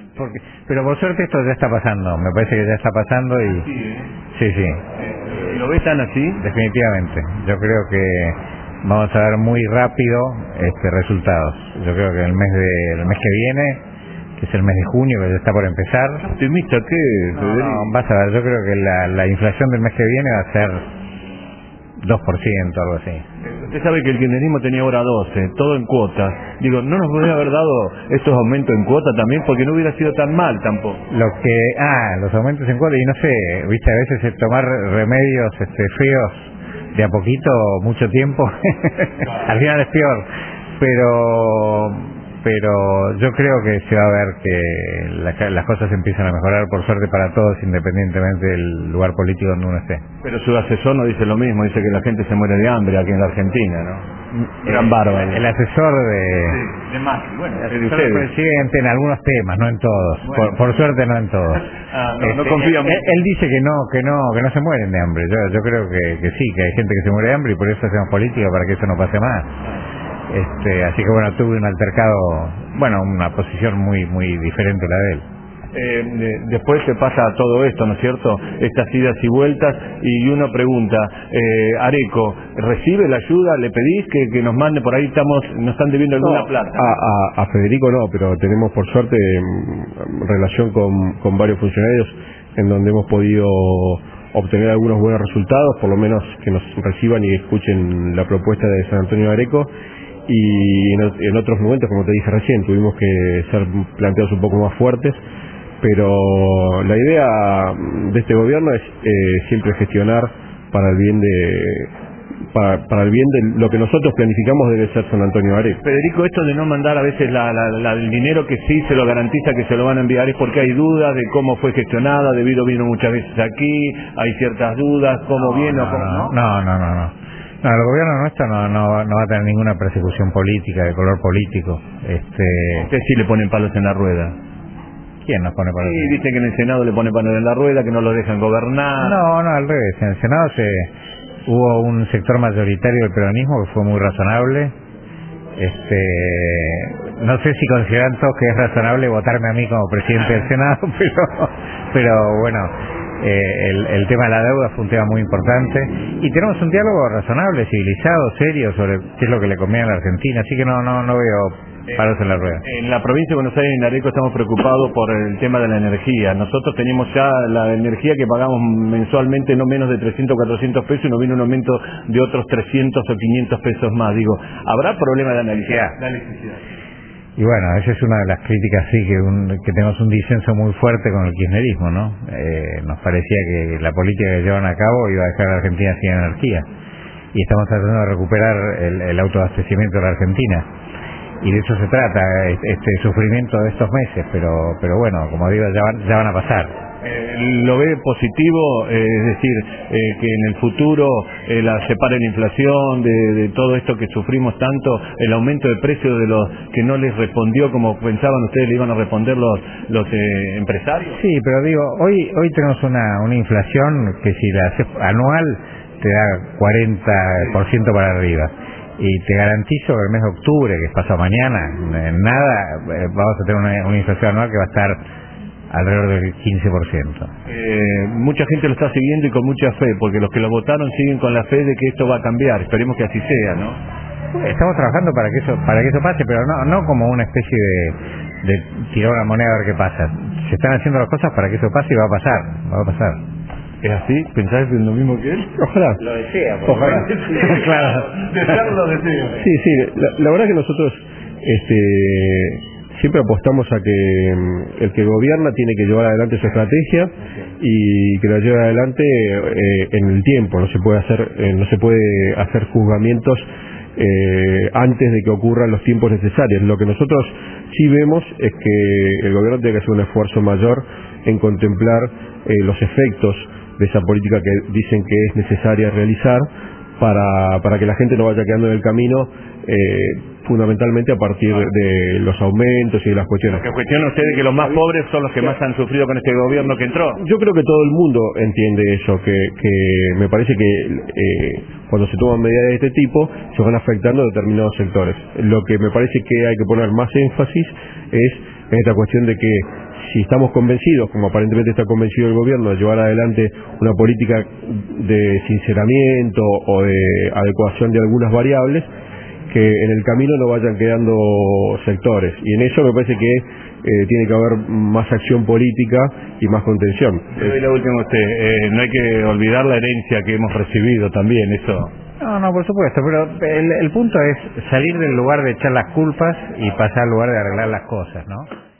pero por suerte esto ya está pasando, me parece que ya está pasando y... Sí. ¿Lo ves tan así? Definitivamente, yo creo que vamos a ver muy rápido resultados. Yo creo que el mes que viene, que es el mes de junio, que ya está por empezar. ¿Optimista qué, Federico? No, vas a ver, yo creo que la inflación del mes que viene va a ser 2%, algo así. Usted sabe que el kirchnerismo tenía ahora 12, todo en cuotas. Digo, ¿no nos podría haber dado estos aumentos en cuota también? Porque no hubiera sido tan mal tampoco. Los aumentos en cuota, y no sé, viste, a veces es tomar remedios feos de a poquito, mucho tiempo, al final es peor. Pero yo creo que se va a ver que las cosas empiezan a mejorar, por suerte para todos, independientemente del lugar político donde uno esté. Pero su asesor no dice lo mismo, dice que la gente se muere de hambre aquí en la Argentina, ¿no? Gran bárbaro. El asesor de Macri, bueno, el asesor del presidente en algunos temas, no en todos. Bueno. Por suerte no en todos. No confía mucho. Él dice que no se mueren de hambre. Yo creo que sí, que hay gente que se muere de hambre y por eso hacemos política, para que eso no pase más. Así que bueno, tuve un altercado, una posición muy diferente a la de él. Después se pasa todo esto, ¿no es cierto? Estas idas y vueltas, y uno pregunta, Areco, ¿recibe la ayuda? ¿Le pedís que nos mande? Por ahí nos están debiendo alguna plata. A Federico no, pero tenemos por suerte relación con varios funcionarios en donde hemos podido obtener algunos buenos resultados, por lo menos que nos reciban y escuchen la propuesta de San Antonio de Areco. Y en otros momentos, como te dije recién, tuvimos que ser planteados un poco más fuertes, pero la idea de este gobierno es siempre gestionar para el bien para el bien de lo que nosotros planificamos debe ser San Antonio de Areco. Federico, esto de no mandar a veces el dinero que sí se lo garantiza que se lo van a enviar es porque hay dudas de cómo fue gestionada, debido vino muchas veces aquí, hay ciertas dudas, cómo viene o cómo no. No, el gobierno nuestro no va a tener ninguna persecución política, de color político. Ustedes sí le ponen palos en la rueda. ¿Quién nos pone palos? Sí, dicen que en el Senado le ponen palos en la rueda, que no lo dejan gobernar. No, al revés. En el Senado hubo un sector mayoritario del peronismo que fue muy razonable. No sé si consideran todos que es razonable votarme a mí como presidente del Senado, pero bueno. El tema de la deuda fue un tema muy importante y tenemos un diálogo razonable, civilizado, serio sobre qué es lo que le conviene a la Argentina, así que no veo palos en la rueda. En la provincia de Buenos Aires, en Areco, estamos preocupados por el tema de la energía. Nosotros tenemos ya la energía que pagamos mensualmente no menos de 300 o 400 pesos y nos viene un aumento de otros 300 o 500 pesos más. Digo, ¿habrá problema de electricidad? Y bueno, esa es una de las críticas, sí, que tenemos un disenso muy fuerte con el kirchnerismo, ¿no? Nos parecía que la política que llevan a cabo iba a dejar a la Argentina sin energía. Y estamos tratando de recuperar el autoabastecimiento de la Argentina. Y de eso se trata, este sufrimiento de estos meses, pero bueno, como digo, ya van a pasar. ¿Lo ve positivo? Es decir, que en el futuro la separe la inflación de todo esto que sufrimos tanto, el aumento de precios de los que no les respondió como pensaban ustedes le iban a responder los empresarios. Sí, pero digo, hoy tenemos una inflación que si la haces anual te da 40% para arriba. Y te garantizo que el mes de octubre, que es pasado mañana, vamos a tener una inflación anual que va a estar alrededor del 15%. Mucha gente lo está siguiendo y con mucha fe, porque los que lo votaron siguen con la fe de que esto va a cambiar. Esperemos que así sea, ¿no? Estamos trabajando para que eso pase, pero no como una especie de tirar una moneda a ver qué pasa. Se están haciendo las cosas para que eso pase y va a pasar. ¿Es así? ¿Pensás en lo mismo que él? Ojalá. Lo desea. Ojalá. Claro. Desearlo deseo. Sí. La verdad que nosotros siempre apostamos a que el que gobierna tiene que llevar adelante su estrategia y que la lleve adelante en el tiempo. No se puede hacer juzgamientos antes de que ocurran los tiempos necesarios. Lo que nosotros sí vemos es que el gobierno tiene que hacer un esfuerzo mayor en contemplar los efectos de esa política que dicen que es necesaria realizar para que la gente no vaya quedando en el camino, fundamentalmente a partir de los aumentos y de las cuestiones. ¿Que cuestionan ustedes que los más pobres son los que más han sufrido con este gobierno que entró? Yo creo que todo el mundo entiende eso, que me parece que cuando se toman medidas de este tipo se van afectando a determinados sectores. Lo que me parece que hay que poner más énfasis es en esta cuestión de que si estamos convencidos, como aparentemente está convencido el gobierno, de llevar adelante una política de sinceramiento o de adecuación de algunas variables, que en el camino no vayan quedando sectores. Y en eso me parece que tiene que haber más acción política y más contención. Y lo último, no hay que olvidar la herencia que hemos recibido también, eso. No, por supuesto, pero el punto es salir del lugar de echar las culpas y pasar al lugar de arreglar las cosas, ¿no?